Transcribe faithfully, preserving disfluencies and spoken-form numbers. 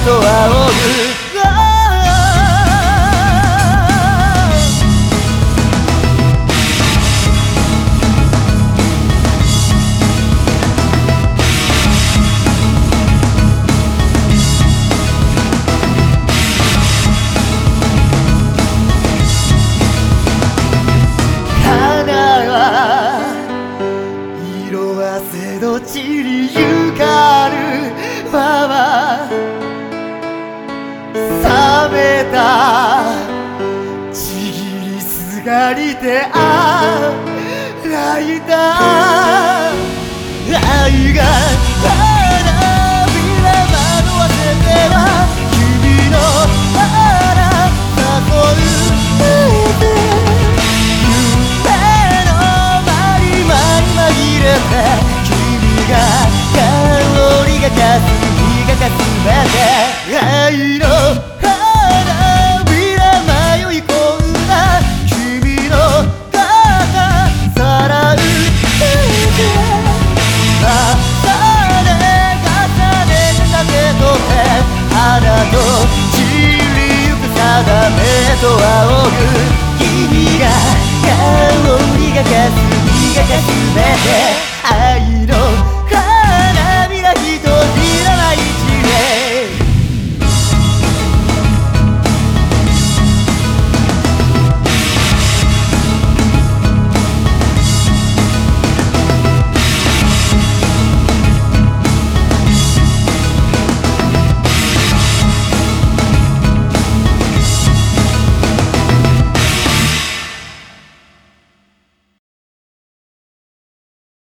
と仰ぐどちりゆかるまま冷めたちぎりすがりであ泣いた愛が花びら惑わせては君の花誘う夢の間に間に紛れて香りがかす日がかすめて愛の花びら迷い込んだ君の肩さらう手重ね重ねて立てとって花と散りゆく定めと仰ぐ君が香りがかす日がかすめて愛